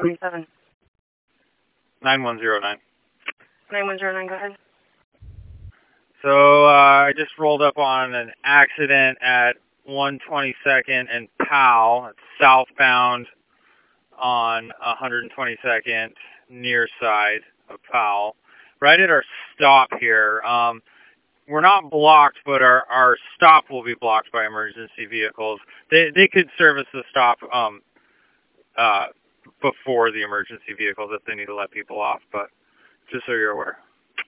27. 9109. 9109, go ahead. So I just rolled up on an accident at 122nd and Powell. It's southbound on 122nd, near side of Powell. Right at our stop here. We're not blocked, but our stop will be blocked by emergency vehicles. They could service the stop before the emergency vehicles if they need to let people off, but just so you're aware.